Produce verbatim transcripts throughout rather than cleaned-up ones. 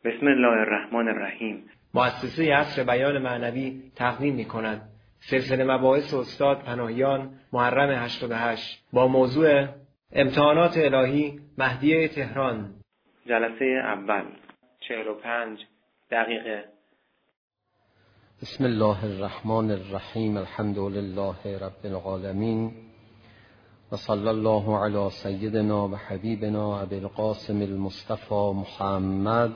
بسم الله الرحمن الرحیم. مؤسسه عصر بیان معنوی تقدیم می‌کند سلسله مباحث استاد پناهیان محرم هشتاد و هشت با موضوع امتحانات الهی مهدیه تهران. جلسه اول چهل و پنج دقیقه. بسم الله الرحمن الرحیم. الحمد لله رب العالمین و صلی الله علی سیدنا و حبیبنا ابی القاسم المصطفى محمد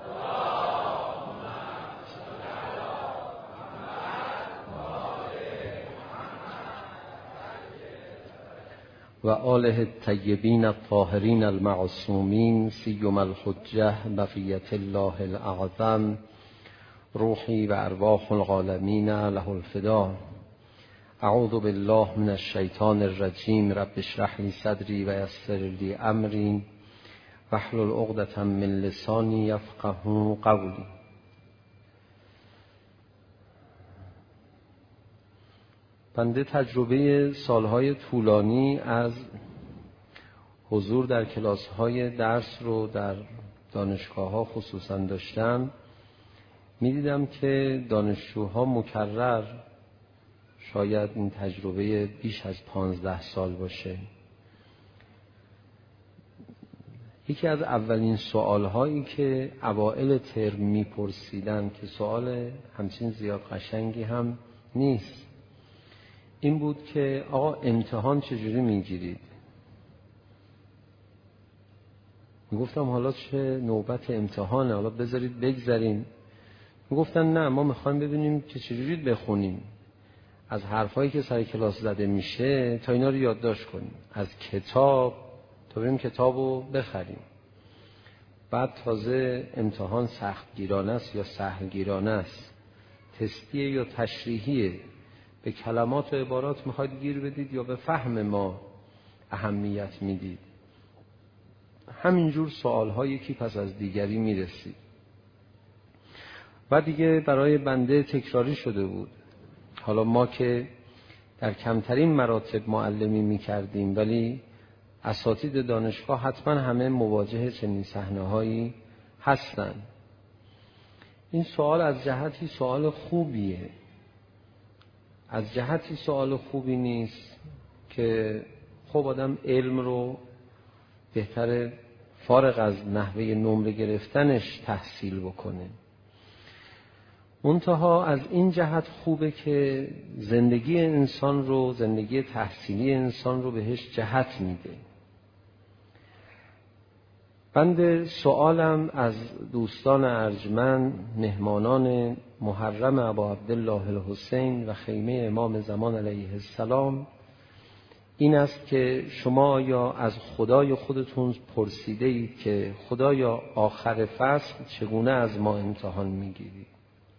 و آله الطیبین الطاهرین المعصومین سیما الحجة بقیة الله الاعظم روحی و ارواح العالمین له الفدا. اعوذ بالله من الشیطان الرجیم. رب اشرح لی صدری و یسر لی امری واحلل عقدة من لسانی یفقهوا قولی. بنده تجربه سالهای طولانی از حضور در کلاس‌های درس رو در دانشگاه‌ها خصوصاً داشتم. می‌دیدم که دانشجوها مکرر، شاید این تجربه بیش از پانزده سال باشه، یکی از اولین سوال‌هایی که اوائل ترم می‌پرسیدن که سوال همچین زیاد قشنگی هم نیست، این بود که آقا امتحان چجوری میگیرید؟ میگفتم حالا چه نوبت امتحانه، حالا بذارید بگذاریم. میگفتن نه، ما میخوایم ببینیم که چجوری بخونیم، از حرفایی که سر کلاس زده میشه تا اینا رو یادداشت کنیم، از کتاب تا بریم کتابو بخریم. بعد تازه امتحان سختگیرانه است یا سهلگیرانه است، تستیه یا تشریحیه، به کلمات و عبارات میخواید گیر بدید یا به فهم ما اهمیت میدید. همینجور سوال‌ها یکی پس از دیگری میرسید و دیگه برای بنده تکراری شده بود. حالا ما که در کمترین مراتب معلمی میکردیم، ولی اساتید دانشگاه حتما همه مواجه چنین صحنه‌هایی هستن. این سوال از جهتی سوال خوبیه، از جهتی سوال خوبی نیست که خب آدم علم رو بهتره فارغ از نحوه نمره گرفتنش تحصیل بکنه. منتها از این جهت خوبه که زندگی انسان رو، زندگی تحصیلی انسان رو بهش جهت میده. بنده سوالم از دوستان ارجمند، مهمانان محرم ابا عبدالله الحسین و خیمه امام زمان علیه السلام این است که شما یا از خدای خودتون پرسیده اید که خدایا آخر فصل چگونه از ما امتحان میگیری؟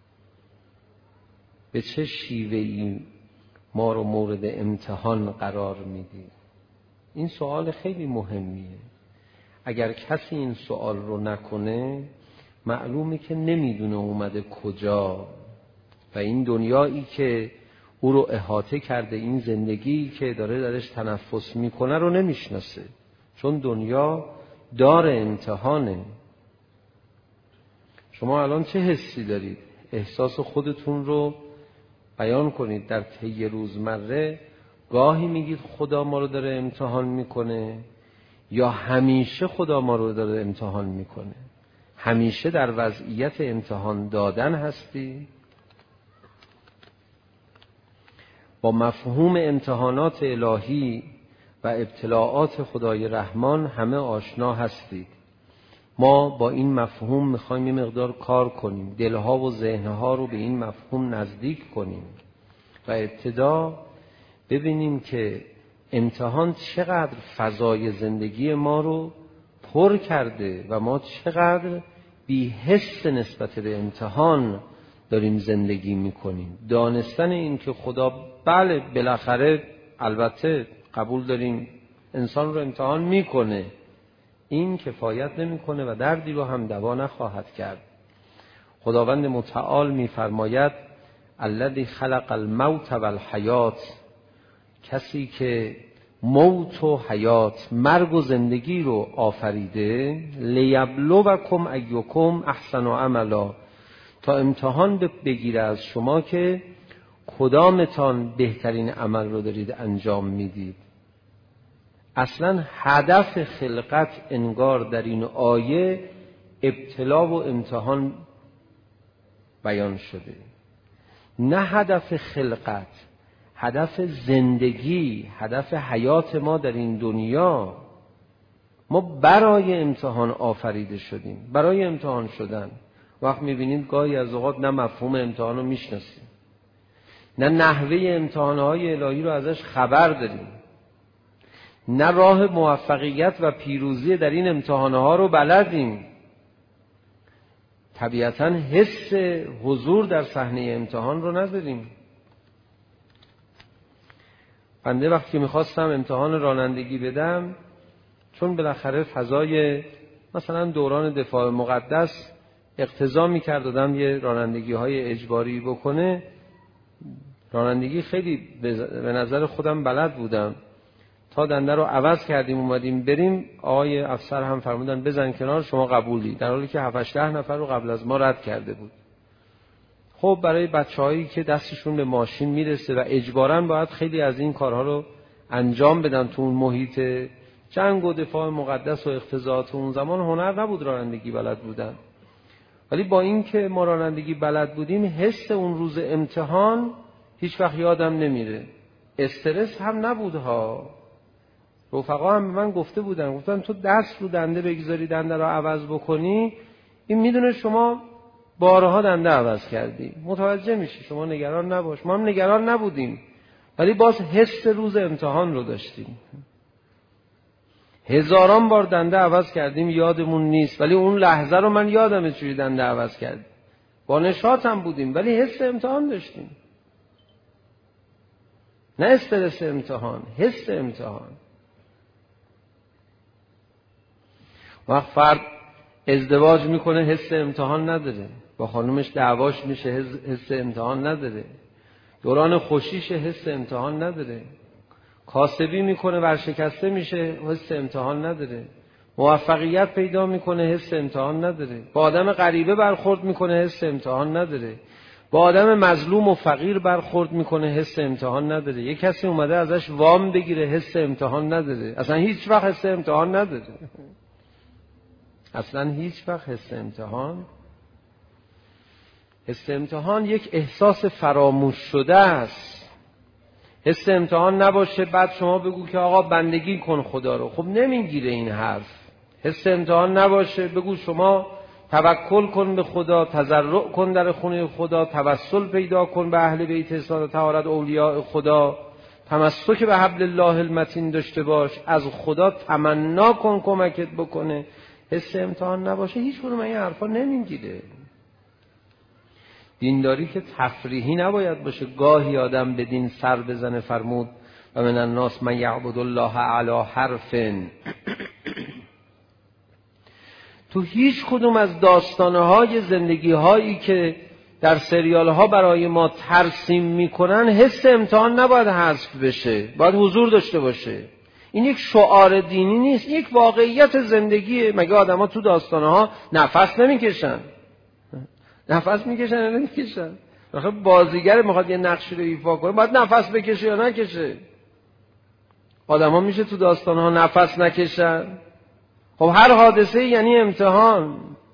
به چه شیوهی ما رو مورد امتحان قرار میدی؟ این سوال خیلی مهمیه. اگر کسی این سوال رو نکنه معلومه که نمیدونه اومده کجا و این دنیایی که او رو احاطه کرده، این زندگی که داره درش تنفس میکنه رو نمیشناسه، چون دنیا دار امتحانه. شما الان چه حسی دارید؟ احساس خودتون رو بیان کنید در طی روزمره. گاهی میگید خدا ما رو داره امتحان میکنه یا همیشه خدا ما رو داره امتحان میکنه؟ همیشه در وضعیت امتحان دادن هستی؟ با مفهوم امتحانات الهی و ابتلاعات خدای رحمان همه آشنا هستید. ما با این مفهوم میخوایم یه مقدار کار کنیم، دلها و ذهنها رو به این مفهوم نزدیک کنیم و ابتدا ببینیم که امتحان چقدر فضای زندگی ما رو پر کرده و ما چقدر بی حس نسبت به امتحان داریم زندگی میکنیم. دانستن این که خدا بله بالاخره البته قبول داریم انسان رو امتحان میکنه، این کفایت نمیکنه و دردی رو هم دوا نخواهد کرد. خداوند متعال میفرماید الذی خلق الموت والحیات، کسی که موت و حیات، مرگ و زندگی رو آفریده، لیبلوکم ایکم احسن عملا، تا امتحان بگیره از شما که کدامتان بهترین عمل رو دارید انجام میدید. اصلا هدف خلقت انگار در این آیه ابتلا و امتحان بیان شده، نه هدف خلقت، هدف زندگی، هدف حیات ما در این دنیا. ما برای امتحان آفریده شدیم، برای امتحان شدن. وقت میبینید گاهی از اوقات نه مفهوم امتحان رو میشناسیم، نه نحوه امتحانهای الهی رو ازش خبر داریم، نه راه موفقیت و پیروزی در این امتحانها رو بلدیم. طبیعتاً حس حضور در صحنه امتحان رو نداریم. بنده وقتی میخواستم امتحان رانندگی بدم، چون بالاخره فضای مثلا دوران دفاع مقدس اقتضا میکرد آدم یه رانندگی های اجباری بکنه، رانندگی خیلی به نظر خودم بلد بودم. تا دنده رو عوض کردیم اومدیم بریم، آقای افسر هم فرمودن بزن کنار، شما قبولی، در حالی که هفت ده نفر رو قبل از ما رد کرده بود. خب برای بچه‌هایی که دستشون به ماشین میرسه و اجباراً باید خیلی از این کارها رو انجام بدن تو اون محیط جنگ و دفاع مقدس و اقتضاعات اون زمان، هنر نبود رانندگی بلد بودن. ولی با این که ما رانندگی بلد بودیم، حس اون روز امتحان هیچ وقت یادم نمیره. استرس هم نبود ها. رفقا هم به من گفته بودن، گفتن تو دست رو دنده بگذاری دنده رو عوض بکنی، این میدونه شما بارها دنده عوض کردی، متوجه میشی، شما نگران نباش. ما هم نگران نبودیم، ولی باز حس روز امتحان رو داشتیم. هزاران بار دنده عوض کردیم یادمون نیست، ولی اون لحظه رو من یادمه چجوری دنده عوض کردیم. با نشاط هم بودیم ولی حس امتحان داشتیم، نه استرس امتحان، حس امتحان. وقت فرد ازدواج میکنه حس امتحان نداره، با خانومش دعواش میشه حس امتحان نداره، دوران خوشیش حس امتحان نداره، کاسبی میکنه ورشکسته میشه حس امتحان نداره، موفقیت پیدا میکنه حس امتحان نداره، با آدم غریبه برخورد میکنه حس امتحان نداره، با آدم مظلوم و فقیر برخورد میکنه حس امتحان نداره، یک کسی اومده ازش وام بگیره حس امتحان نداره، اصلا هیچ وقت حس امتحان نداره، اصلا هیچ وقت حس امتحان. حس امتحان یک احساس فراموش شده است. حس امتحان نباشه بعد شما بگو که آقا بندگی کن خدا رو، خب نمیگیره این حرف. حس امتحان نباشه بگو شما توکل کن به خدا، تضرع کن در خونه خدا، توسل پیدا کن به اهل بیت اصالت طهارت اولیاء خدا، تمسک به حبل الله المتین داشته باش، از خدا تمنا کن کمکت بکنه. حس امتحان نباشه هیچ کدوم این حرفا نمیگیره. دینداری که تفریحی نباید باشه، گاهی آدم به دین سر بزنه. فرمود و من الناس من یعبد الله علی حرف. تو هیچ کدوم از داستانهای زندگی هایی که در سریال ها برای ما ترسیم میکنن حس امتحان نباید حذف بشه، باید حضور داشته باشه. این یک شعار دینی نیست، یک واقعیت زندگیه. مگه آدم ها تو داستانها نفس نمیکشن؟ نفس میکشن یا نمیکشن؟ آخه بازیگر میخواد یه نقشی رو ایفا کنه باید نفس بکشه یا نکشه؟ آدم ها میشه تو داستانها نفس نکشن؟ خب هر حادثه یعنی امتحان.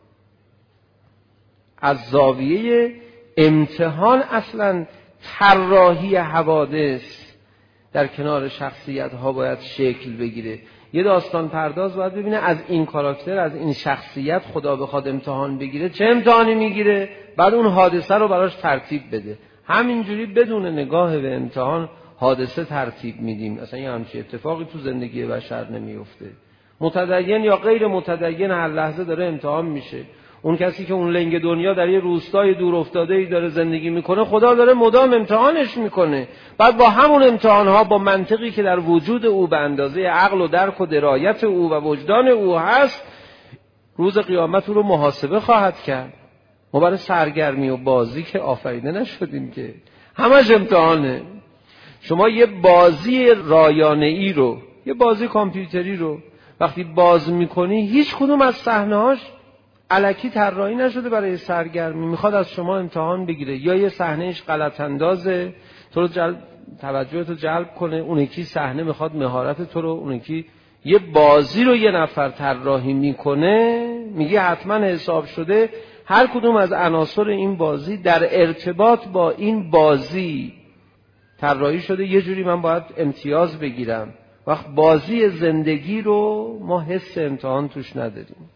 از زاویه امتحان اصلا طراحی حوادث در کنار شخصیت ها باید شکل بگیره. یه داستان پرداز باید ببینه از این کاراکتر، از این شخصیت خدا بخواد امتحان بگیره چه امتحانی میگیره، بعد اون حادثه رو براش ترتیب بده. همینجوری بدون نگاه به امتحان حادثه ترتیب میدیم. اصلا یه همچین اتفاقی تو زندگی بشر نمیفته. متدین یا غیر متدین هر لحظه داره امتحان میشه. اون کسی که اون لنگ دنیا در یه روستای دور افتاده‌ای داره زندگی میکنه، خدا داره مدام امتحانش میکنه. بعد با همون امتحانها، با منطقی که در وجود او به اندازه عقل و درک و درایت او و وجدان او هست، روز قیامت او رو محاسبه خواهد کرد. ما برای سرگرمی و بازی که آفریده نشدیم که، همش امتحانه. شما یه بازی رایانه‌ای رو، یه بازی کامپیوتری رو وقتی باز میکنی، هیچ کدوم از صحنه‌هاش الکی طراحی نشده برای سرگرمی، میخواد از شما امتحان بگیره. یا یه صحنهش غلط اندازه تو رو جلب توجهت رو جلب کنه، اون یکی صحنه میخواد مهارت تو رو، اون یکی. یه بازی رو یه نفر طراحی میکنه، میگه حتما حساب شده هر کدوم از عناصر این بازی در ارتباط با این بازی طراحی شده، یه جوری من باید امتیاز بگیرم. وقت بازی زندگی رو ما حس امتحان توش نداریم.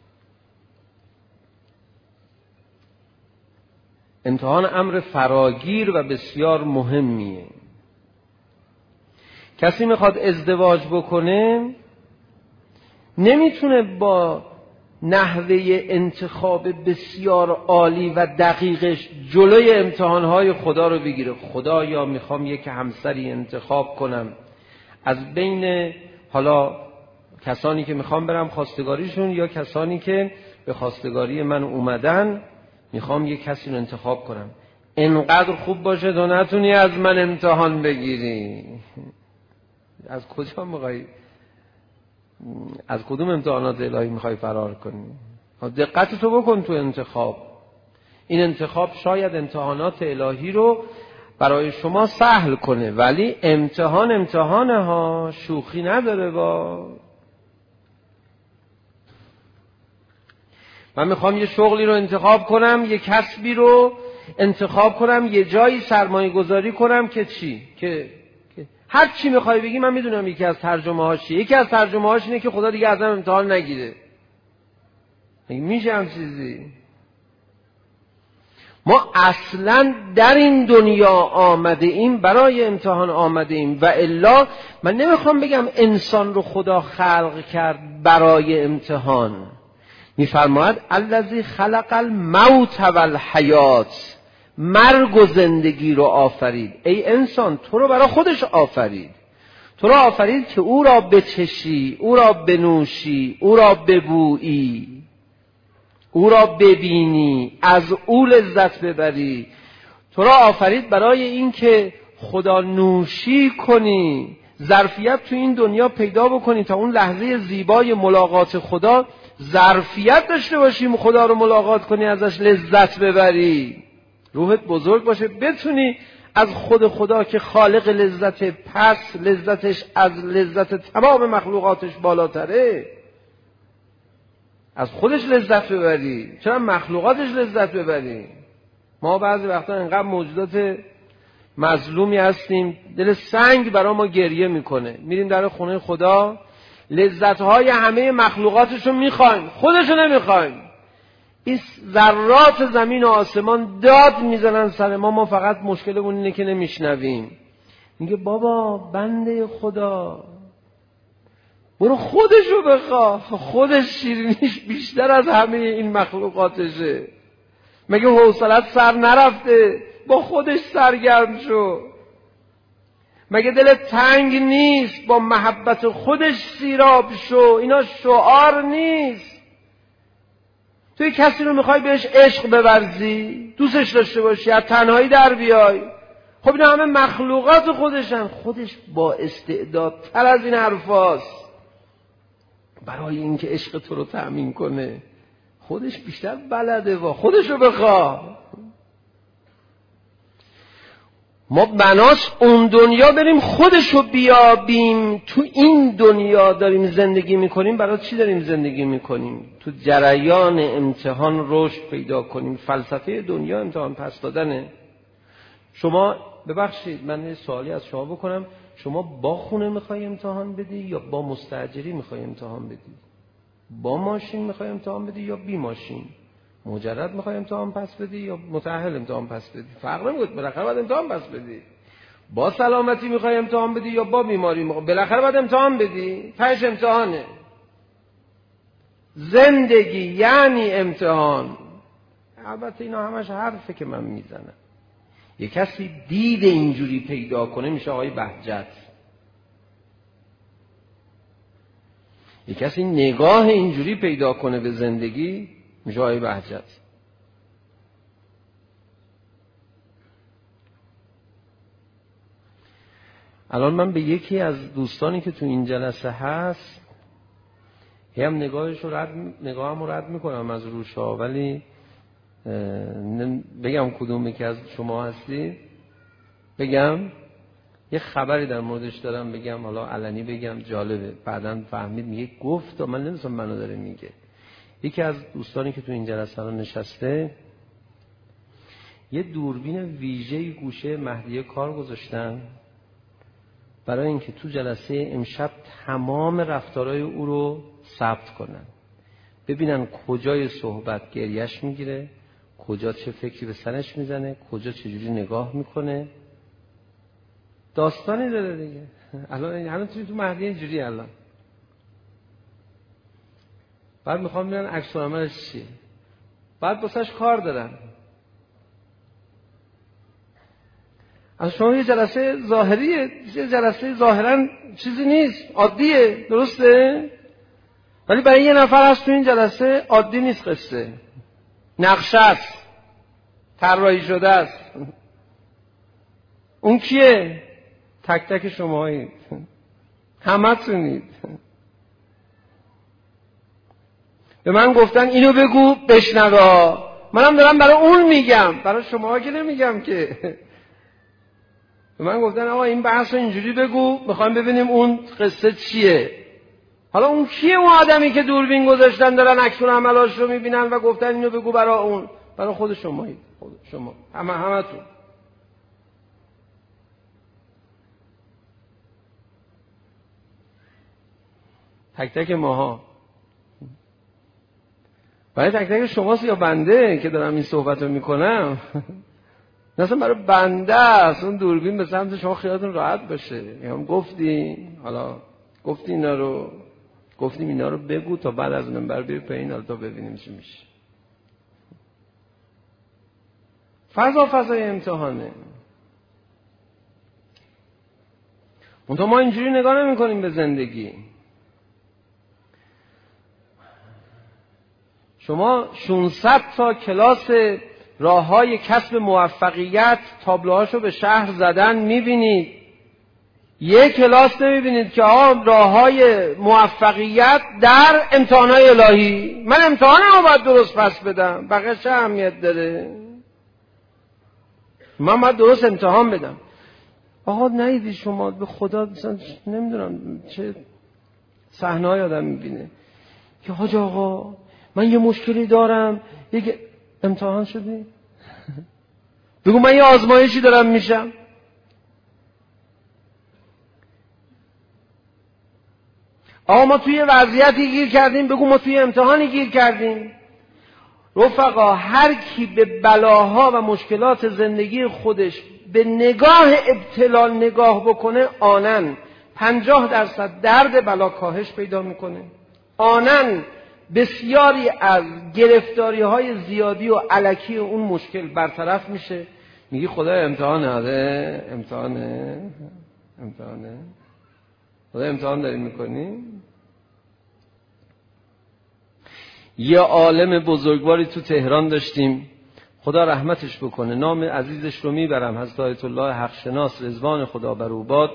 امتحان امر فراگیر و بسیار مهمیه. کسی میخواد ازدواج بکنه نمیتونه با نحوه انتخاب بسیار عالی و دقیقش جلوی امتحانهای خدا رو بگیره. خدا یا میخوام یک همسری انتخاب کنم از بین حالا کسانی که میخوام برم خواستگاریشون یا کسانی که به خواستگاری من اومدن، میخوام یک کسی رو انتخاب کنم انقدر خوب باشه تو نتونی از من امتحان بگیری. از کجا میخوای، از کدوم امتحانات الهی میخوای فرار کنی؟ دقت تو بکن تو انتخاب. این انتخاب شاید امتحانات الهی رو برای شما سهل کنه، ولی امتحان امتحانه ها، شوخی نداره. با من میخوام یه شغلی رو انتخاب کنم، یه کسبی رو انتخاب کنم، یه جایی سرمایه گذاری کنم که چی؟ که هر چی میخوای بگی من میدونم یکی از ترجمه هاش چیه. یکی از ترجمه هاش اینه که خدا دیگه ازم امتحان نگیره. میشه هم چیزی؟ ما اصلا در این دنیا آمده ایم برای امتحان آمده ایم، و الا من نمیخوام بگم انسان رو خدا خلق کرد برای امتحان. میفرماید الذی خلق الموت والحیات، مرگ و زندگی رو آفرید. ای انسان تو رو برای خودش آفرید، تو رو آفرید که او را بچشی، او را بنوشی، او را ببویی، او را ببینی، از او لذت ببری. تو را آفرید برای این که خدا نوشی کنی، ظرفیت تو این دنیا پیدا بکنی تا اون لحظه زیبای ملاقات خدا ظرفیت داشته باشی خدا رو ملاقات کنی، ازش لذت ببری، روحت بزرگ باشه، بتونی از خود خدا که خالق لذت پس لذتش از لذت تمام مخلوقاتش بالاتره، از خودش لذت ببری. چرا مخلوقاتش لذت ببری؟ ما بعضی وقتا انقدر موجودات مظلومی هستیم دل سنگ برای ما گریه میکنه، میریم در خونه خدا لذتهای همه مخلوقاتشو میخوایم، خودشو نمیخوایم. این ذرات زمین و آسمان داد میزنن سر ما، ما فقط مشکلمون اینه که نمیشنویم. میگه بابا بنده خدا برو خودشو بخواه، خودش شیرینیش بیشتر از همه این مخلوقاتشه. مگه حوصلت سر نرفته؟ با خودش سرگرم شو. مگه دلت تنگ نیست؟ با محبت خودش سیراب شو. اینا شعار نیست. توی کسی رو میخوای بهش عشق بورزی، دوستش داشته باشی، از تنهایی در بیای. خب اینا همه مخلوقات خودشن، خودش با استعداد تر از این حرفاست برای اینکه عشق تو رو تأمین کنه. خودش بیشتر بلده، و خودش رو بخواه. ما بناس اون دنیا بریم خودشو بیابیم. تو این دنیا داریم زندگی میکنیم، برای چی داریم زندگی میکنیم؟ تو جریان امتحان رشد پیدا کنیم. فلسفه دنیا امتحان پس دادنه. شما ببخشید من یه سوالی از شما بکنم، شما با خونه میخوای امتحان بدی یا با مستاجری میخوای امتحان بدی؟ با ماشین میخوای امتحان بدی یا بی ماشین؟ مجرد میخوای امتحان پس بدی یا متأهل امتحان پس بدی؟ فرق نمیکنه، بالاخره باید امتحان پس بدی. با سلامتی میخوای امتحان بدی یا با بیماری میخوای؟ بالاخره باید امتحان بدی. پنج امتحانه. زندگی یعنی امتحان. البته اینا همش حرفه که من میزنم. یه کسی دید اینجوری پیدا کنه میشه آقای بهجت. یه کسی نگاه اینجوری پیدا کنه به زندگی میشه آقای بهجت. الان من به یکی از دوستانی که تو این جلسه هست هم نگاهش رو رد نگاهم رو رد میکنم از روشا، ولی بگم کدومی که از شما هستی بگم یه خبری در موردش دارم بگم، حالا علنی بگم جالبه، بعداً فهمید میگه گفت من نمی‌دونم منو داره میگه. یکی از دوستانی که تو این جلسه رو نشسته یه دوربین ویژه‌ای گوشه مهدیه کار گذاشتن برای اینکه تو جلسه امشب تمام رفتارهای او رو ثبت کنن، ببینن کجای صحبت گریش میگیره، کجا چه فکری به سرش میزنه، کجا چجوری نگاه میکنه. داستانی داره دیگه. الان الان تو تو مهدی اینجوری الان. بعد میخوام ببینن عکس العملش چیه. بعد واسش کار دارن. از شما یه جلسه ظاهریه، یه جلسه ظاهرا چیزی نیست، عادیه، درسته؟ ولی برای یه نفر هست تو این جلسه عادی نیست، قصه نقشه است، طراحی شده است. اون کیه؟ تک تک شمایید، همه تونید. به من گفتن اینو بگو بشنوا، منم دارم برای اون میگم، برای شما که نمیگم که. به من گفتن آقا این بحث رو اینجوری بگو، میخوایم ببینیم اون قصه چیه. حالا اون کیه؟ اون آدمی که دوربین گذاشتن دارن عکس العملاش رو میبینن و گفتن اینو بگو برای اون. برای خود شمایید، خود شما، همه همتون. تک تک ماها. برای تک تک شماست یا بنده که دارم این صحبت رو میکنم؟ مثلا برای بنده است. اون دوربین به سمت شما خیالتون راحت باشه. میگم گفتی، حالا گفتی اینا رو، گفتیم اینا رو بگو تا بعد از منبر بری پایین، حالا تا ببینیم چی میشه. فضا فضای امتحانه. اون ما اینجوری نگاه نمی کنیم به زندگی. شما ششصد تا کلاس راه‌های کسب موفقیت تابلوهاشو به شهر زدن می‌بینید، یک کلاس نمی‌بینید که آقا راه‌های موفقیت در امتحان‌های الهی. من امتحانمو باید درست پس بدم، بقیه چه اهمیت داره؟ من باید درست امتحان بدم. آقا نیدی شما به خدا مثلا نمیدونم چه صحنه‌ای آدم می‌بینه که حاج آقا من یه مشکلی دارم، یک امتحان شدی؟ بگو من یه آزمایشی دارم میشم. آقا ما توی وضعیتی گیر کردیم، بگو ما توی امتحانی گیر کردیم. رفقا هر کی به بلاها و مشکلات زندگی خودش به نگاه ابتلا نگاه بکنه، آنن پنجاه درصد درد بلا کاهش پیدا میکنه، آنن بسیاری از گرفتاری های زیادی و الکی اون مشکل برطرف میشه. میگی خدا امتحانه، آره امتحانه، امتحانه، خدا امتحان داریم میکنیم. یه عالم بزرگواری تو تهران داشتیم، خدا رحمتش بکنه، نام عزیزش رو میبرم، حضرت آیت الله حق شناس رضوان خدا بر او باد.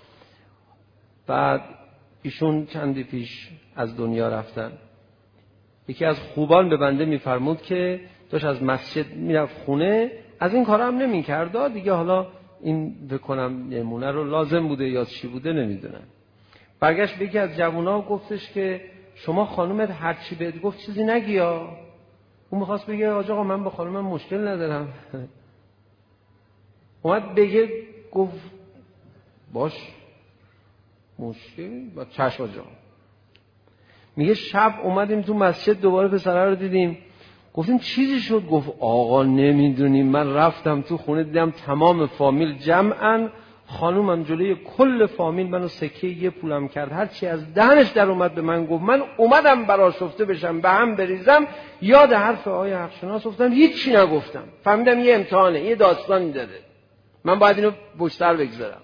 بعد ایشون چندی پیش از دنیا رفتن. یکی از خوبان به بنده میفرمود که داشت از مسجد میرفت خونه، از این کارا هم نمیکرد دیگه، حالا این بکنم نمونه رو لازم بوده یا چی بوده نمیدونم. برگشت به یکی از جوونا گفتش که شما خانومت هر چی بهت گفت چیزی نگی ها. اون میخواست بگه آقا من با خانومم مشکل ندارم. اومد بگه، گفت باش مشکل با چشم آجا. میگه شب اومدیم تو مسجد دوباره پسره رو دیدیم، گفتیم چیزی شد؟ گفت آقا نمیدونیم، من رفتم تو خونه دیدم تمام فامیل جمعن، خانومم جلوی کل فامیل منو سکه یه پولم کرد، هرچی از دهنش در اومد به من گفت. من اومدم برآشفته بشم، به هم بریزم، یاد حرف آقای حق شناس افتادم، هیچی نگفتم. فهمیدم یه امتحانه، یه داستانی داره، من باید اینو پشت‌سر بگذارم.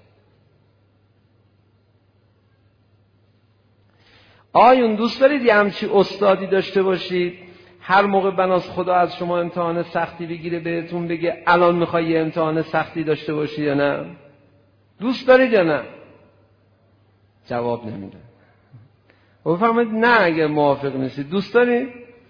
آیون دوست دارید یه همچی استادی داشته باشید هر موقع بناس خدا از شما امتحان سختی بگیره بهتون بگه الان میخوای یه امتحان سختی داشته باشی یا نه؟ دوست دارید یا نه؟ جواب نمیده. بفهمید نه اگه موافق نیستید. دوست دارید؟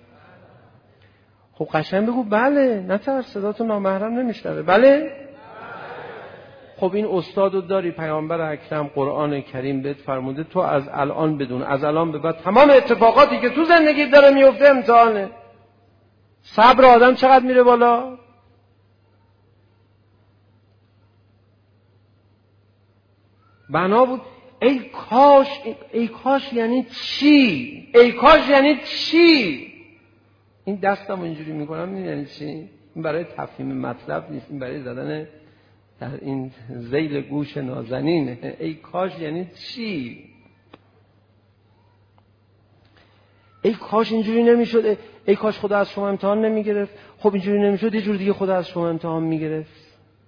خب قشنگ بگو بله، نترس، صداتو نامحرم نمیشنوه. بله؟ خب این استادو داری، پیامبر اکرم قرآن کریم بهت فرموده تو از الان بدون، از الان به بعد تمام اتفاقاتی که تو زندگی داره میفته امتحانه. صبر آدم چقدر میره بالا؟ بنا بود ای کاش. ای کاش یعنی چی؟ ای کاش یعنی چی؟ این دستم اینجوری میکنم یعنی چی؟ این برای تفهیم مطلب نیست، این برای زدن در این ذیل گوش نازنینه. ای کاش یعنی چی؟ ای کاش اینجوری نمیشد، ای کاش خدا از شما امتحان نمیگرفت. خب اینجوری نمیشد، یه جور دیگه خدا از شما امتحان میگرفت.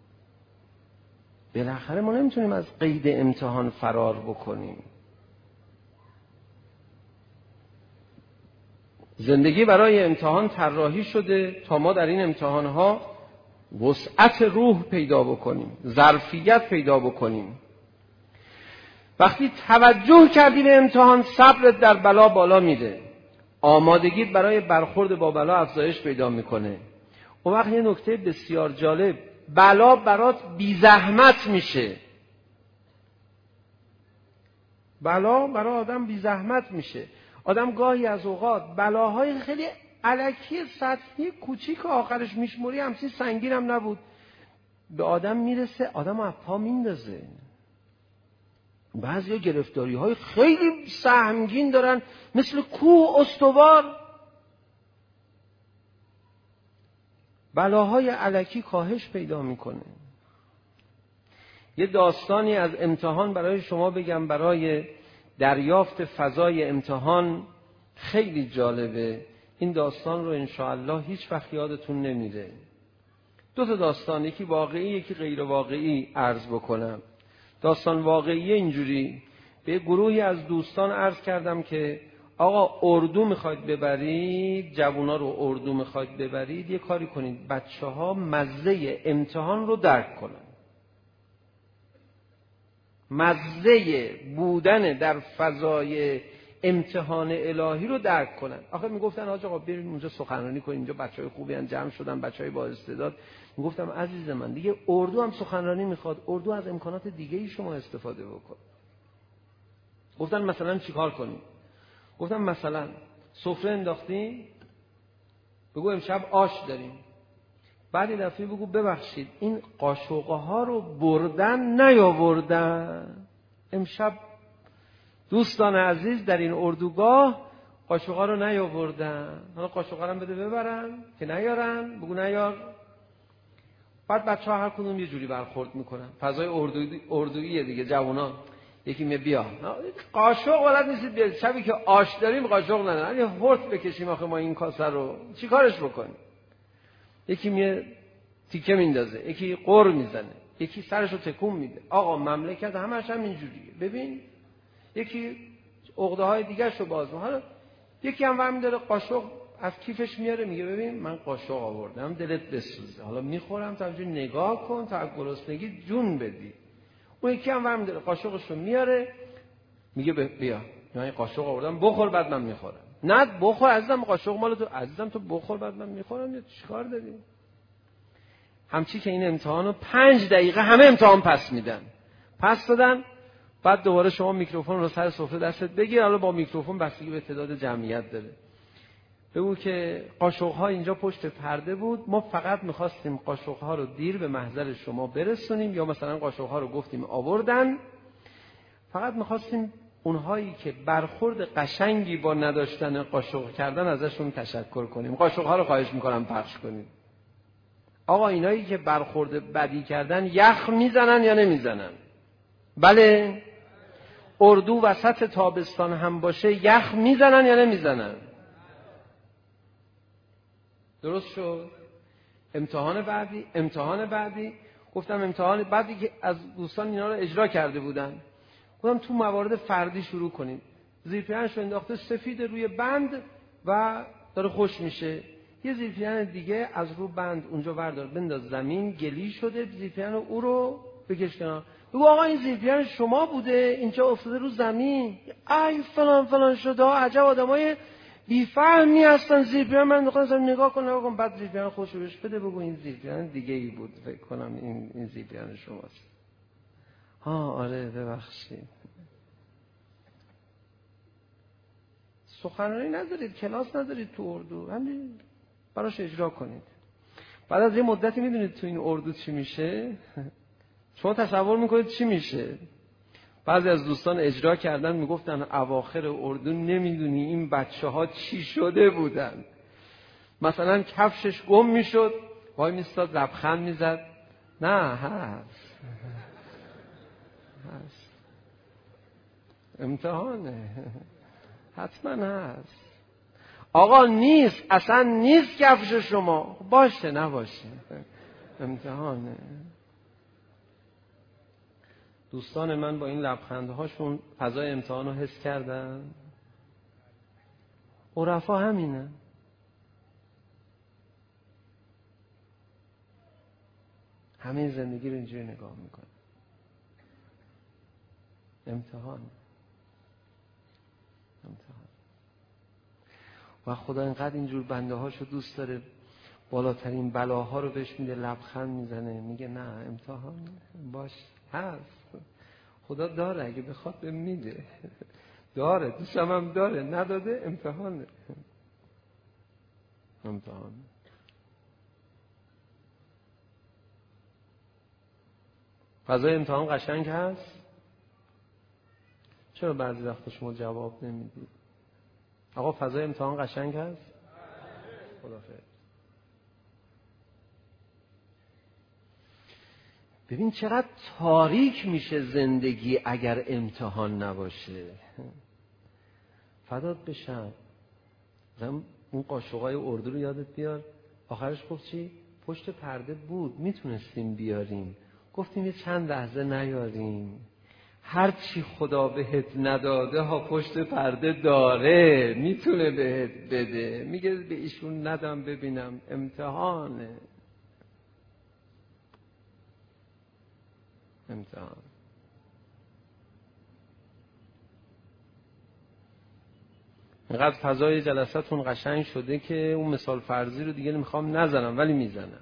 بالاخره ما نمیتونیم از قید امتحان فرار بکنیم. زندگی برای امتحان طراحی شده تا ما در این امتحانها وسعت روح پیدا بکنیم، ظرفیت پیدا بکنیم. وقتی توجه کردی به امتحان، صبرت در بلا بالا میره، آمادگیت برای برخورد با بلا افزایش پیدا میکنه. اون وقت یه نکته بسیار جالب، بلا برات بی زحمت میشه. بلا برای آدم بی زحمت میشه. آدم گاهی از اوقات بلاهای خیلی الکی سطحی کوچیک آخرش میشموری همچین سنگین هم نبود، به آدم میرسه، آدم از پا میندازه. بعضی ها گرفتاری های خیلی سهمگین دارن، مثل کوه استوار. بلاهای الکی کاهش پیدا میکنه. یه داستانی از امتحان برای شما بگم، برای دریافت فضای امتحان خیلی جالبه. این داستان رو انشاءالله هیچ وقت یادتون نمیره. دو تا داستان، یکی واقعی یکی غیر واقعی عرض بکنم. داستان واقعی اینجوری، به گروهی از دوستان عرض کردم که آقا اردو میخواید ببرید، جوونا رو اردو میخواید ببرید، یه کاری کنید بچه ها مزه امتحان رو درک کنن، مزه بودن در فضای امتحان الهی رو درک کنن. آخه میگفتن آقا آقا بریم اونجا سخنرانی کنیم، اینجا بچهای خوبی ان جمع شدن، بچهای با استعداد. میگفتم عزیز من دیگه اردو هم سخنرانی میخواد، اردو از امکانات دیگه ای شما استفاده بکن. گفتن مثلا چیکار کنیم؟ گفتم مثلا سفره انداختیم، بگو امشب آش داریم. بعد یه دفعه بگو ببخشید این قاشقه ها رو بردن نیاوردن. امشب دوستان عزیز در این اردوگاه قاشقه ها رو نیاوردن، حالا قاشقه ها رو بده ببرن که نیارن، بگو نیار. بعد بچه ها هر کدوم یه جوری برخورد میکنن. فضای اردویی اردوییه دیگه. جوونا یکی می بیا قاشق ولد نیستید بیاد، شبی که آش داریم قاشق ندارن، یه هورت بکشیم آخه ما این کاسه رو چی کارش بکنیم. یکی می تیکه میندازه، یکی قر میزنه، یکی سرشو تکون میده. آقا مملکت همش هم اینجوریه. ببین یکی عقده های دیگه شو باز می‌کنه. حالا یکی هم ورم داره قاشق از کیفش میاره، میگه ببین من قاشق آوردم دلت بسوزه، حالا میخورم تا اینجوری نگاه کن تا گرسنگی جون بدی. اون یکی هم ورم داره قاشقشو میاره، میگه بیا من این قاشق آوردم بخور بعد من میخورم. نه بخور عزیزم، قاشق مال تو، عزیزم تو بخور بعد من میخورم. چیکار داری؟ همچی که این امتحانو پنج دقیقه همه امتحان پس میدن. پس دادن، بعد دوباره شما میکروفون رو سر سفره دستت بگیر، حالا با میکروفون بستگی به تعداد جمعیت داره، بگو که قاشق‌ها اینجا پشت پرده بود، ما فقط می‌خواستیم قاشق‌ها رو دیر به محضر شما برسونیم، یا مثلا قاشق‌ها رو گفتیم آوردن، فقط می‌خواستیم اونهایی که برخورد قشنگی با نداشتن قاشق کردن ازشون تشکر کنیم. قاشق‌ها رو خواهش می‌کنم پخش کنیم. آقا اینایی که برخورد بدی کردن یخ میزنن یا نمیزنن؟ بله. اردو وسط تابستان هم باشه یخ میزنن یا نمیزنن؟ درست شد. امتحان بعدی امتحان بعدی گفتم امتحان بعدی که از دوستان اینا رو اجرا کرده بودن، گفتم تو موارد فردی شروع کنیم. زیرپیرنشو انداخته سفید روی بند و داره خوش میشه، یه زیرپیرن دیگه از رو بند اونجا بردار بنداز زمین، گلی شده، زیرپیرن او رو بکش کنار. بگو آقا این زیرپیان شما بوده، اینجا افتاده رو زمین، ای فلان فلان شده، عجب آدمای بی‌فهمی هستن. زیرپیان من میخوام نگاه کنم نگاه کنم بعد زیرپیان خودشو بهش بده، بگو این زیرپیان دیگه ای بود، فکر کنم این این زیرپیان شماست. ها آره ببخشید. سخنرانی ندارید، کلاس ندارید تو اردو، همین براش اجرا کنید. بعد از یه مدتی میدونید تو این اردو چی میشه؟ شما تصور میکنید چی میشه؟ بعضی از دوستان اجرا کردن میگفتن اواخر اردو نمیدونی این بچه ها چی شده بودن. مثلا کفشش گم میشد، وای میستاد لبخند میزد، نه هست هست امتحانه حتما هست. آقا نیست، اصلا نیست کفش شما، باشه نباشه امتحانه. دوستان من با این لبخندهاشون فضای امتحان رو حس کردن. عرفا همینه. همه زندگی رو اینجوری نگاه میکنه. امتحان امتحان و خدا اینقدر اینجور بنده هاشو دوست داره، بالاترین بلاها رو بهش میده، لبخند میزنه، میگه نه امتحان باش هست. خدا داره، اگه بخواد به میده، داره، دوستم هم داره، نداده امتحانه. امتحان. فضای امتحان قشنگ هست. چرا بعضی وقتا شما جواب نمیدید؟ آقا فضای امتحان قشنگ هست؟ خدافظ. ببین چقدر تاریک میشه زندگی اگر امتحان نباشه. فدات بشم. اون قاشقای اردو رو یادت بیار، آخرش گفت چی؟ پشت پرده بود، میتونستیم بیاریم، گفتیم یه چند لحظه نیاریم. هر چی خدا بهت نداده ها پشت پرده داره، میتونه بهت بده. میگه به ایشون ندم ببینم، امتحانه. امتحان. اینقدر فضای جلساتون قشنگ شده که اون مثال فرضی رو دیگه نمیخوام نزنم، ولی میزنم.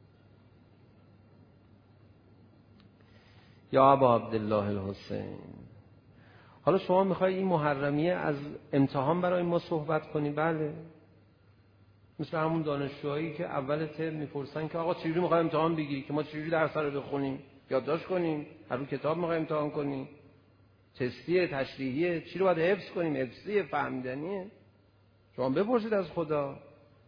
یا ابا عبدالله الحسین، حالا شما میخوای این محرمیه از امتحان برای ما صحبت کنی؟ بله، مثل همون دانشجوهایی که اول ترم میپرسن که آقا چجوری میخوای امتحان بگیری، که ما چجوری درس رو بخونیم، یادداشت کنیم، هر رو کتاب میخوای امتحان کنیم، تستیه، تشریحیه، چی رو باید حفظ کنیم، حفظیه، فهمیدنیه؟ شما بپرسید از خدا.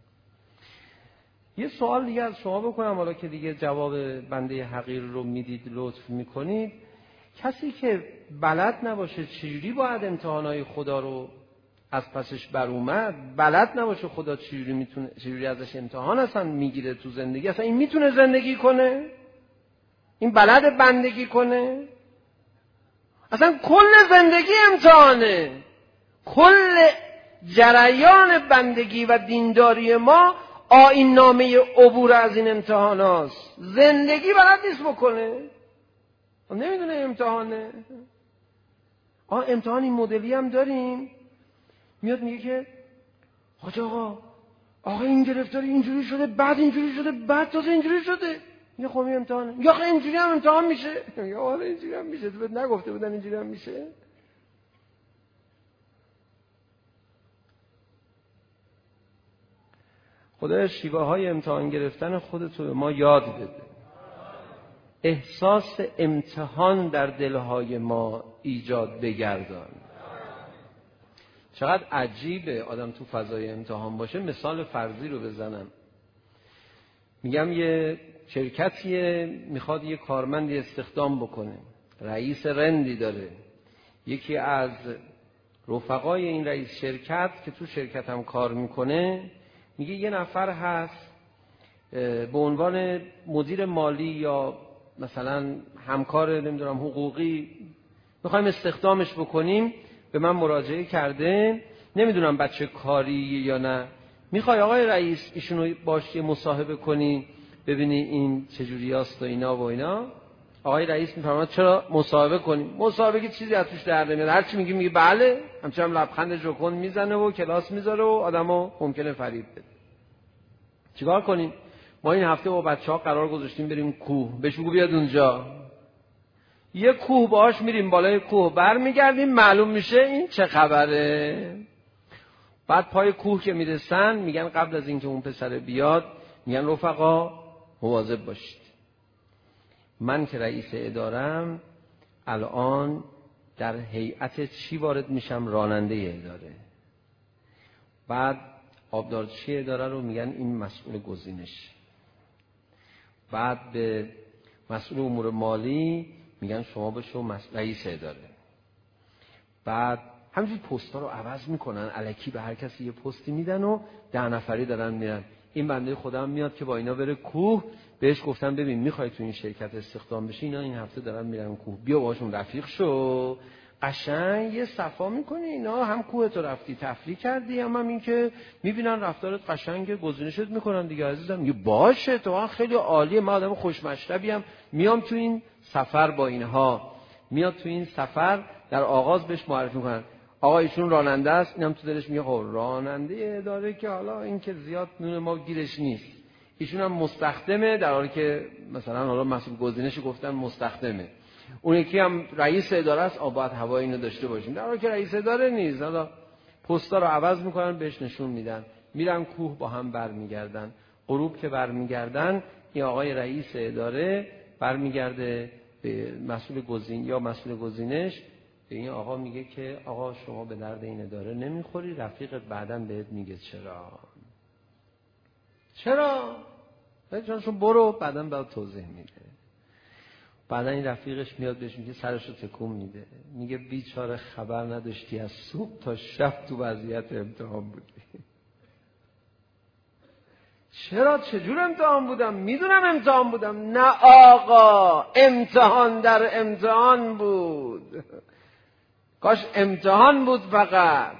یه سوال دیگه از شما بکنم، حالا که دیگه جواب بنده حقیر رو میدید لطف میکنید. کسی که بلد نباشه چجوری باید امتحانای خدا رو از پسش بر اومد، بلد نباشه خدا چجوری میتونه، چجوری ازش امتحان اصلا میگیره تو زندگی، اصلا این میتونه زندگی کنه؟ این بلد بندگی کنه؟ اصلا کل زندگی امتحانه. کل جریان بندگی و دینداری ما آیین نامه عبور از این امتحان هاست. زندگی بلد نیست بکنه، نمیدونه امتحانه. آه امتحان این مدلی هم داریم، میاد میگه که حاج آقا آقا این گرفتاری اینجوری شده، بعد اینجوری شده، بعد تازه اینجوری شده. یه خب این امتحانه. یا آخه اینجوری هم امتحان میشه. یا آره اینجوری هم میشه، تو بهت نگفته بودن اینجوری هم میشه؟ خدا شیوه های امتحان گرفتن خودتو به ما یاد بده. احساس امتحان در دلهای ما ایجاد بگردان. چقدر عجیبه آدم تو فضای امتحان باشه. مثال فرضی رو بزنم، میگم یه شرکتیه میخواد یه کارمندی استخدام بکنه، رئیس رندی داره. یکی از رفقای این رئیس شرکت که تو شرکت هم کار میکنه میگه یه نفر هست به عنوان مدیر مالی یا مثلا همکار نمیدونم حقوقی میخوایم استخدامش بکنیم، به من مراجعه کرده، نمیدونم بچه کاری یا نه. میخوای آقای رئیس ایشونو باش یه مصاحبه کنی ببینی این چجوری هست و اینا و اینا؟ آقای رئیس میفرماد چرا مصاحبه کنیم؟ مصاحبه که چیزی از توش در نمیاد، هر چی میگی میگه بله، همچنان لبخند ژوکن میزنه و کلاس میذاره و آدمو ممکنه فریب بده. چیکار کنیم؟ ما این هفته با بچه‌ها قرار گذاشتیم بریم کوه، بهش بگو بیاد اونجا. یه کوه باهاش میریم بالای کوه، برمیگردیم معلوم میشه این چه خبره. بعد پای کوه که میرسن میگن قبل از اینکه اون پسر بیاد میگن رفقا مواظب باشید، من که رئیس ادارم الان در هیئت چی وارد میشم؟ راننده اداره. بعد آبدارچی اداره رو میگن این مسئول گزینش. بعد به مسئول امور مالی میگن شما بشو رئیس اداره. بعد همینجوری پستا رو عوض میکنن، الکی به هر کسی یه پستی میدن و ده نفری دارن میرن. این بنده خدا میاد که با اینا بره کوه، بهش گفتن ببین میخوای تو این شرکت استخدام بشی، اینا این هفته دارن میرن کوه، بیا باشون رفیق شو، قشنگ یه صفا میکنی، اینا هم کوه تو رفتی تفریح کردی، هم, هم این که میبینن رفتارت قشنگ گزینشت میکنن دیگه. عزیزم میگه باشه تو خیلی عالیه، من آدم خوشمشربی ام، میام تو این سفر با اینها. میاد تو این سفر در آغاز بهش معرفی میکنن آقا ایشون راننده است، اینم تو دلش میگه خب راننده اداره که حالا این که زیاد نون ما گیرش نیست. ایشون هم مستخدمه، در حالی که مثلا حالا مسئول گزینش گفتن مستخدمه. اون یکی هم رئیس اداره است، آباد هوای اینو داشته باشیم، در حالی که رئیس اداره نیست. حالا پستا رو عوض میکنن بهش نشون میدن، میرن کوه با هم برمیگردن. غروب که برمیگردن این آقای رئیس اداره برمیگرده به مسئول گزین یا مسئول گزینش، به این آقا میگه که آقا شما به درد این اداره نمیخوری، رفیقت بعداً بهت میگه چرا چرا چون برو، بعداً باید توضیح میده. بعداً این رفیقش میاد بهش میگه، سرشو تکون میده، میگه بیچاره خبر نداشتی از صبح تا شب تو وضعیت امتحان بودی. چرا؟ چجور امتحان بودم؟ میدونم امتحان بودم. نه آقا، امتحان در امتحان بود. کاش امتحان بود فقط.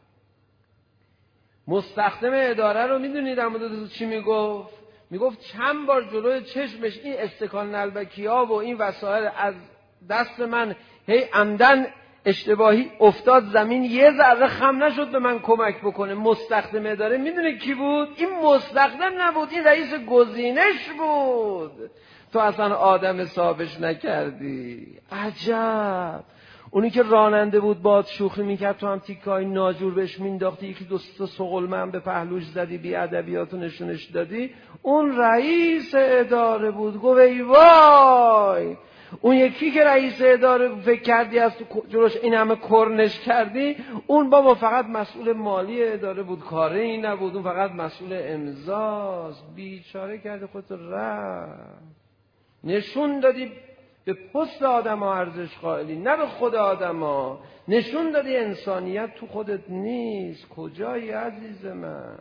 مستخدم اداره رو میدونید در مورد چی میگفت؟ میگفت چند بار جلوی چشمش این استکان نلبکی ها و این وسایل از دست من هی عمدن اشتباهی افتاد زمین، یه ذره خم نشد به من کمک بکنه. مستخدم اداره میدونه کی بود؟ این مستخدم نبود، این رئیس گزینش بود. تو اصلا آدم حسابش نکردی. عجب. اونی که راننده بود باهات شوخی میکرد، تو هم تیکای ناجور بهش مینداختی، یکی دو تا سقلمه هم به پهلوش زدی، بی ادبیاتو نشونش دادی، اون رئیس اداره بود. گفت ای وای. اون یکی که رئیس اداره فکر کردی از تو جلوش این همه کرنش کردی، اون بابا فقط مسئول مالی اداره بود، کاره این نبود، اون فقط مسئول امضاست. بیچاره کردی خودت رفت. نشون دادی به پست آدم ها ارزش قائلی، نه به خود آدم ها. نشون دادی انسانیت تو خودت نیست. کجایی عزیز من؟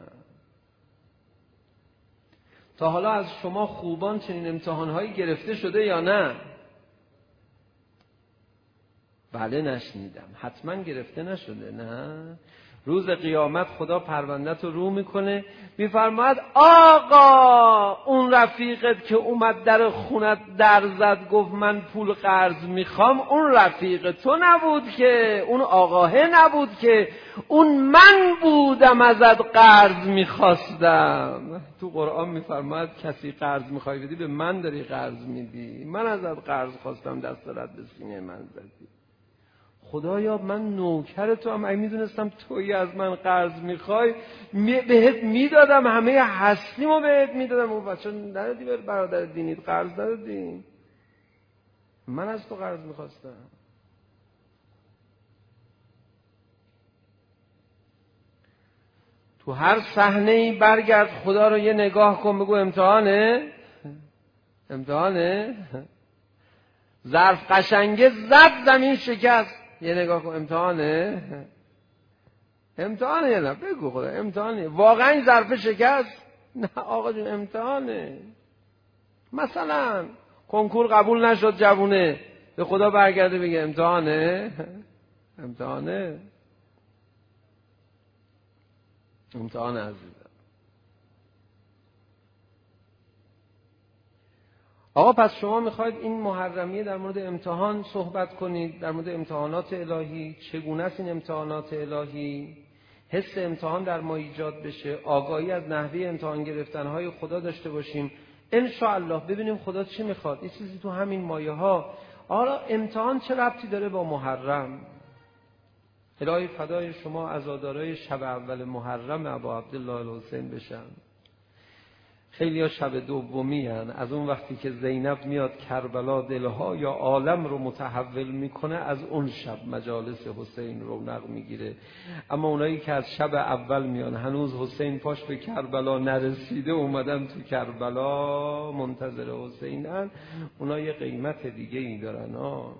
تا حالا از شما خوبان چنین امتحانهایی گرفته شده یا نه؟ بله نشنیدم. حتما گرفته نشده. نه؟ روز قیامت خدا پروندت رو رو میکنه، میفرماید آقا اون رفیقت که اومد در خونت در زد گفت من پول قرض میخوام، اون رفیق تو نبود که، اون آقاه نبود که، اون من بودم ازت قرض میخواستم. تو قرآن میفرماید کسی قرض میخوای بدی به من داری قرض میدی، من ازت قرض خواستم دست رد به سینه من زدی. خدایا من نوکر تو هم، اگه میدونستم تویی از من قرض میخوای می بهت میدادم، همه هستیمو بهت میدادم. اون بچه ندادی بر برادر دینیت قرض ندادی، من از تو قرض میخواستم. تو هر صحنه‌ای برگرد خدا رو یه نگاه کن، بگو امتحانه امتحانه ظرف قشنگه زد زمین شکست، یه نگاه کن امتحانه امتحانه یا نه؟ بگو خدا امتحانه. واقعا این ظرف شکست؟ نه آقا جون امتحانه. مثلا کنکور قبول نشد جوونه، به خدا برگرده بگه امتحانه امتحانه امتحان عزیزم. آقا پس شما میخواید این محرمیه در مورد امتحان صحبت کنید، در مورد امتحانات الهی، چگونه است این امتحانات الهی، حس امتحان در ما ایجاد بشه، آگاهی از نحوه امتحان گرفتنهای خدا داشته باشیم. ان شاء الله ببینیم خدا چی میخواد. این چیزی تو همین مایه ها. حالا امتحان چه ربطی داره با محرم؟ الهی فدای شما عزادارای شب اول محرم ابا عبدالله الحسین بشن. خیلی ها شب دومی هن. از اون وقتی که زینب میاد کربلا دلها یا عالم رو متحول میکنه، از اون شب مجالس حسین رونق میگیره. اما اونایی که از شب اول میان، هنوز حسین پاش به کربلا نرسیده، اومدن تو کربلا منتظر حسینن، اونا یه قیمت دیگه ای دارن. آه.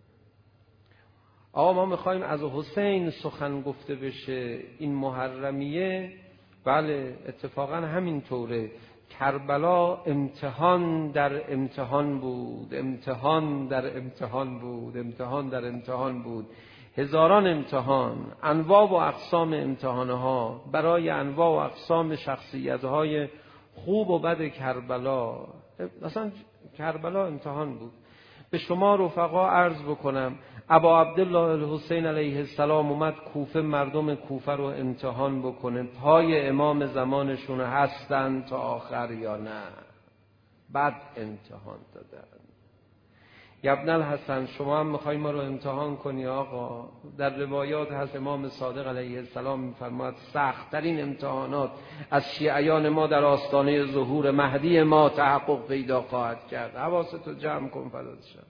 آقا ما میخوایم از حسین سخن گفته بشه. این محرمیه بله اتفاقا همین طوره. کربلا امتحان در امتحان بود، امتحان در امتحان بود، امتحان در امتحان بود. هزاران امتحان، انواع و اقسام امتحانها برای انواع و اقسام شخصیت‌های خوب و بد کربلا. مثلا کربلا امتحان بود. به شما رفقا عرض بکنم، ابا عبدالله الحسین علیه السلام اومد کوفه، مردم کوفه رو امتحان بکنه پای امام زمانشون هستن تا آخر یا نه. بعد امتحان دادن. ابن الحسن شما هم میخوای ما رو امتحان کنی آقا؟ در روایات هست امام صادق علیه السلام میفرماید سخت‌ترین امتحانات از شیعیان ما در آستانه ظهور مهدی ما تحقق پیدا خواهد کرد. حواستو جمع کن فدات شم.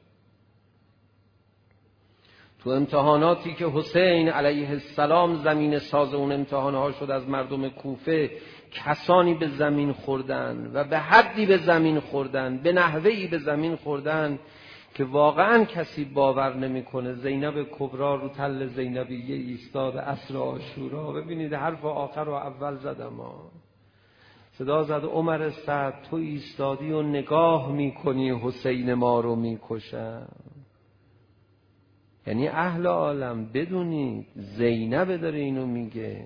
تو امتحاناتی که حسین علیه السلام زمین ساز اون امتحانها شد، از مردم کوفه کسانی به زمین خوردن و به حدی به زمین خوردن، به نحوهی به زمین خوردن که واقعا کسی باور نمیکنه. زینب کبرا رو تل زینبیه ایستاد عصر عاشورا. ببینید حرف آخر و اول زدم ها. صدا زد عمر سعد تو ایستادی و نگاه میکنی حسین ما رو میکشن. یعنی اهل عالم بدونید زینب داره اینو میگه.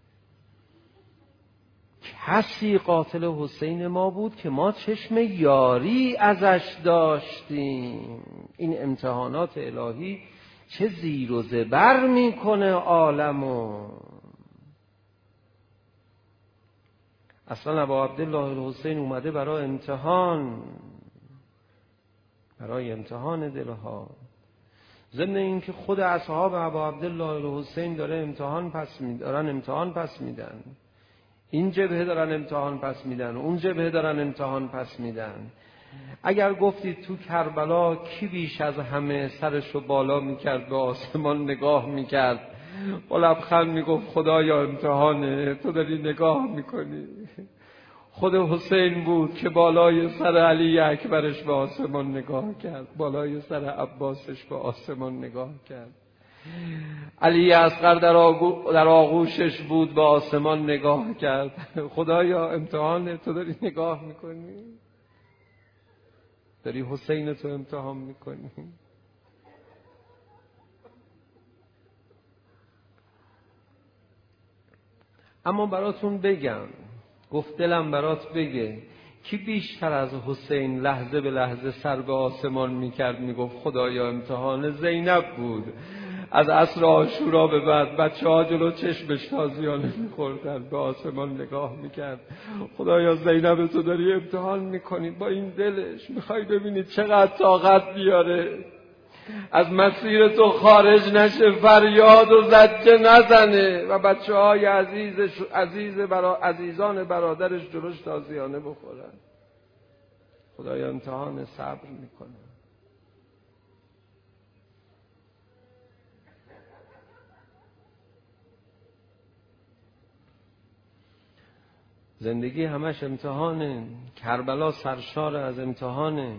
کسی قاتل حسین ما بود که ما چشم یاری ازش داشتیم. این امتحانات الهی چه زیر و زبر میکنه عالمو. اصلا ابا عبدالله الحسین اومده برای امتحان، برای امتحان دلها. ضمن این که خود اصحاب ابا عبدالله الحسین داره امتحان پس میدارن، امتحان پس میدن. این جبهه دارن امتحان پس میدن، اون جبهه دارن امتحان پس میدن. اگر گفتید تو کربلا کی بیش از همه سرشو بالا میکرد به آسمان نگاه میکرد با لبخند میگفت خدایا امتحانه، تو داری نگاه میکنی. خود حسین بود که بالای سر علی اکبرش به آسمان نگاه کرد، بالای سر عباسش به آسمان نگاه کرد. علی اصغر در, آگو در آغوشش بود به آسمان نگاه کرد. خدایا امتحانه، تو داری نگاه میکنی، داری حسین تو امتحان میکنی. اما براتون بگم، گفت دلم برات بگه، کی بیشتر از حسین لحظه به لحظه سر به آسمان میکرد میگفت خدایا امتحان؟ زینب بود. از عصر عاشورا به بعد بچه ها جلو چشمش تازیانه میخوردن، به آسمان نگاه میکرد خدایا زینب تو داری امتحان میکنی. با این دلش میخوای ببینید چقدر طاقت بیاره، از مسیر تو خارج نشه، فریاد و زجه نزنه و بچه های عزیز عزیز برا عزیزان برادرش جلوش تازیانه بخورن. خدایا امتحان صبر میکنه. زندگی همش امتحانه. کربلا سرشار از امتحانه.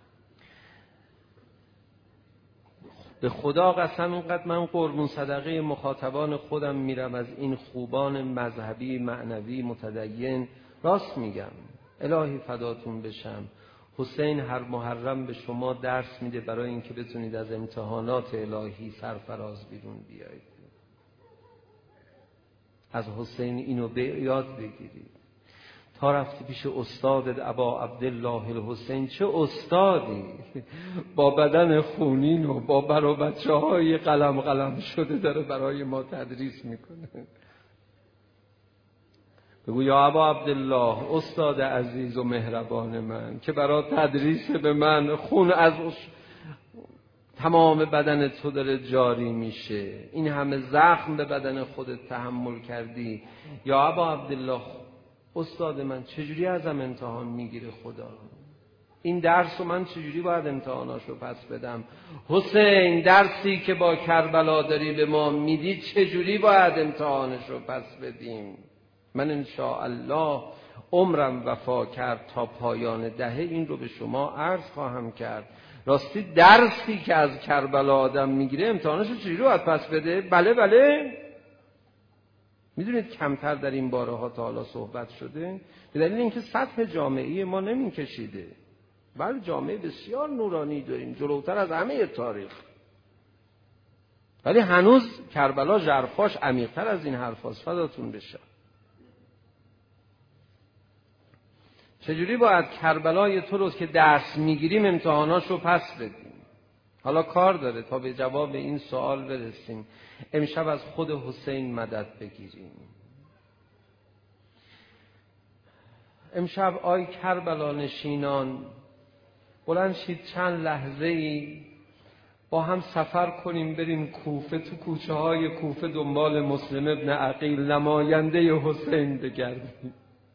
به خدا قسم اینقدر من قربون صدقه مخاطبان خودم میرم از این خوبان مذهبی معنوی متدین. راست میگم، الهی فداتون بشم. حسین هر محرم به شما درس میده برای اینکه بتونید از امتحانات الهی سرفراز بیرون بیایید. از حسین اینو به یاد بگیرید. تا رفتی پیش استادت ابا عبدالله الحسین. چه استادی، با بدن خونین و با بر و بچه های قلم قلم شده داره برای ما تدریس میکنه. بگو یا ابا عبدالله، استاد عزیز و مهربان من که برای تدریس به من خون از تمام بدن تو داره جاری میشه، این همه زخم به بدن خودت تحمل کردی. یا ابا عبدالله، استاد من چجوری ازم امتحان میگیره خدا؟ این درس رو من چجوری باید امتحاناشو پس بدم؟ حسین، درسی که با کربلا داری به ما میدی چجوری باید امتحانشو پس بدیم؟ من انشاءالله عمرم وفا کرد تا پایان دهه این رو به شما عرض خواهم کرد. راستی درسی که از کربلا آدم میگیره امتحانشو چجوری باید پس بده؟ بله بله. میدونید کمتر در این باره ها تا حالا صحبت شده به دلیل اینکه سطح جامعه ما نمیکشیده. بله جامعه بسیار نورانی داریم، جلوتر از همه تاریخ، ولی هنوز کربلا ژرفاش عمیق‌تر از این حرفاست. فداتون بشه. چجوری باید کربلای تو رو که درس میگیریم امتحاناشو پس بدیم؟ حالا کار داره تا به جواب این سوال برسیم. امشب از خود حسین مدد بگیریم. امشب آی کربلا نشینان، بلند شید چند لحظه ای با هم سفر کنیم بریم کوفه، تو کوچه های کوفه دنبال مسلم ابن عقیل نماینده حسین بگردیم.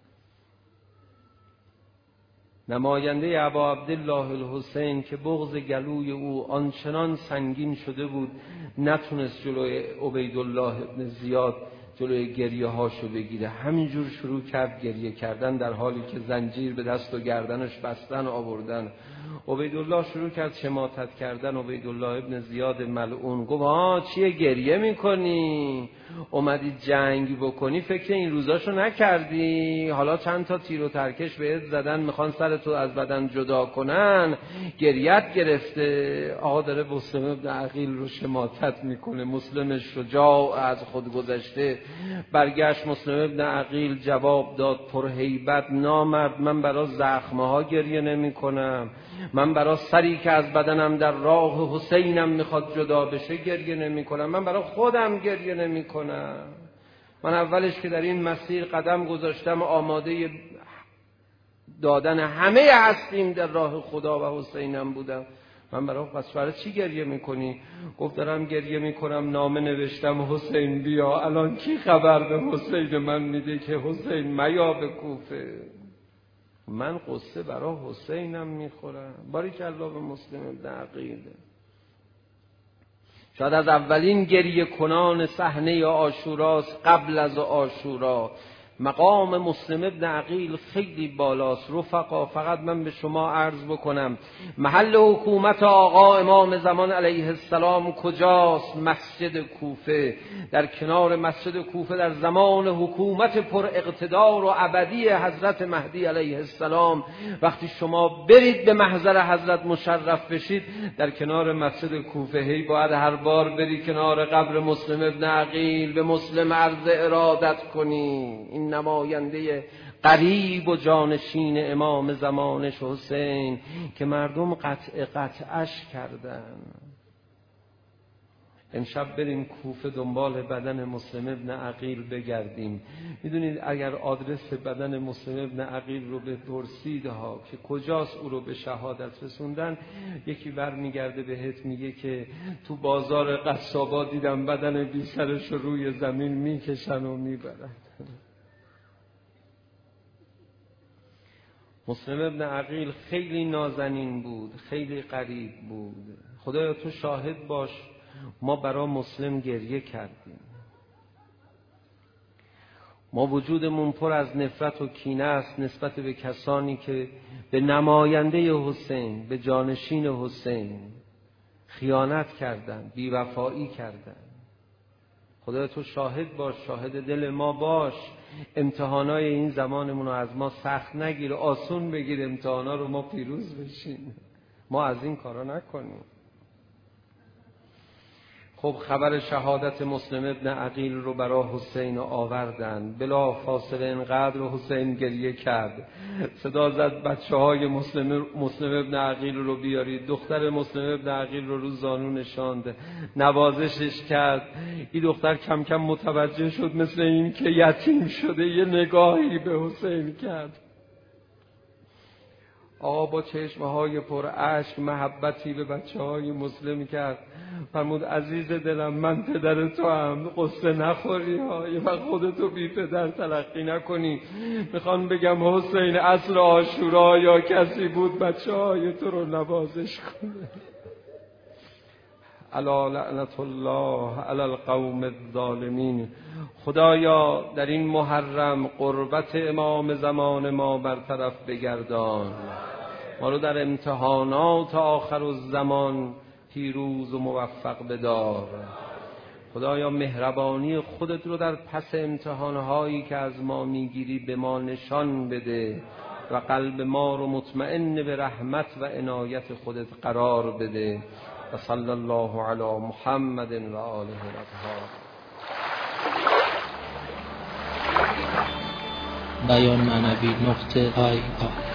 نماینده ابا عبدالله الحسین که بغض گلوی او آنچنان سنگین شده بود نتونست جلوی عبیدالله ابن زیاد جلوی گریه هاشو بگیره، همینجور شروع کرد گریه کردن در حالی که زنجیر به دست و گردنش بستن آوردن. عبیدالله شروع کرد شماتت کردن. عبیدالله ابن زیاد ملعون گفت آه چیه گریه میکنی؟ اومدی جنگ بکنی؟ فکر این روزاشو نکردی؟ حالا چند تا تیر و ترکش بهت زدن میخوان سرتو از بدن جدا کنن، گریت گرفته. آقا داره مسلم ابن عقیل رو شماتت میکنه. مسلم شجاع از خود گذشته برگشت. مسلم ابن عقیل جواب داد پرهیبت نامرد، من برای زخمه ها گریه نمی کنم، من برای سری که از بدنم در راه حسینم میخواد جدا بشه گریه نمی کنم، من برای خودم گریه نمی کنم. من اولش که در این مسیر قدم گذاشتم آماده دادن همه هستیم در راه خدا و حسینم بودم. من برای پس برای چی گریه میکنی؟ گفت دارم گریه میکنم نامه نوشتم حسین بیا، الان کی خبر به حسین من میده که حسین میا به کوفه؟ من قصه برای حسینم میخورم. باریکالله به مسلم ابن عقیل. شاید از اولین گریه کنان صحنه عاشوراست. قبل از عاشورا مقام مسلم ابن عقیل خیلی بالاست. رفقا فقط من به شما عرض بکنم محل حکومت آقا امام زمان علیه السلام کجاست؟ مسجد کوفه. در کنار مسجد کوفه در زمان حکومت پر اقتدار و ابدی حضرت مهدی علیه السلام وقتی شما برید به محضر حضرت مشرف بشید در کنار مسجد کوفه هی باید هر بار بری کنار قبر مسلم ابن عقیل به مسلم عرض ارادت کنی. این نماینده قریب و جانشین امام زمانش حسین که مردم قطع قطعش کردن. امشب بریم کوفه دنبال بدن مسلم ابن عقیل بگردیم. میدونید اگر آدرس بدن مسلم ابن عقیل رو بپرسید ها که کجاست او رو به شهادت رسوندن، یکی برمیگرده بهت میگه که تو بازار قصابا دیدم بدن بی سرش رو روی زمین میکشن و میبرن. مسلم ابن عقیل خیلی نازنین بود، خیلی قریب بود. خدایا تو شاهد باش ما برای مسلم گریه کردیم. ما وجودمون پر از نفرت و کینه است نسبت به کسانی که به نماینده حسین، به جانشین حسین خیانت کردند، بی‌وفایی کردند. خدایا تو شاهد باش، شاهد دل ما باش. امتحانای این زمانمون رو از ما سخت نگیر، آسون بگیر امتحانا رو، ما پیروز بشیم. ما از این کارا نکنیم. خب خبر شهادت مسلم ابن عقیل رو برای حسین آوردن. بلا فاصله اینقدر حسین گریه کرد، صدا زد بچه های مسلم, مسلم ابن عقیل رو بیارید. دختر مسلم ابن عقیل رو رو زانو نشاند، نوازشش کرد. این دختر کم کم متوجه شد مثل این که یتیم شده، یه نگاهی به حسین کرد. آقا با چشمهای پر اشک محبتی به بچه های مسلم کرد. فرمود عزیز دلم، من پدر تو هم، قصه نخوری ها، یه وقت خودتو بی پدر تلقی نکنی. میخوان بگم حسین اصل عاشورا یا کسی بود بچه های تو رو نوازش کنه. الا لعنت الله علی القوم الظالمین. خدایا در این محرم قربت امام زمان ما برطرف بگردان، ما رو در امتحانات آخر الزمان پیروز و موفق بدار. خدایا مهربانی خودت رو در پس امتحانهایی که از ما میگیری به ما نشان بده و قلب ما رو مطمئن به رحمت و عنایت خودت قرار بده. و صلی الله علی محمد و آله الاطهار. بیان معنوی نقطه آی آی